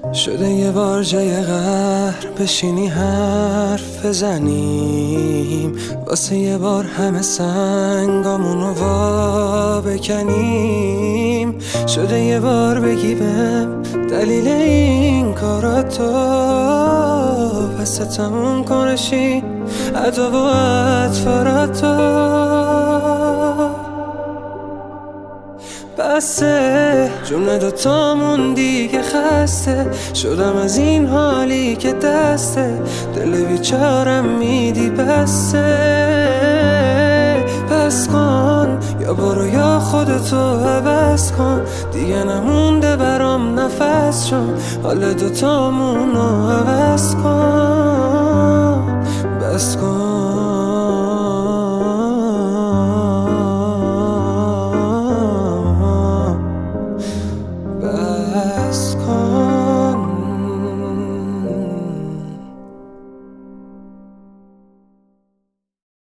شده یه بار جای قهر بشینی حرف بزنیم، واسه یه بار همه سنگامونو وا بکنیم. شده یه بار بگی بهم دلیل این کاراتو، پس تموم کنشی عدا و اطفاراتو. بسه جون دوتامون دیگه خسته شدم از این حالی که دسته دل بیچارم میدی. بسه بس کن، یا برو یا خودتو عوض کن، دیگه نمونده برام نفس، چون حال دوتامونو عوض کن. بس کن.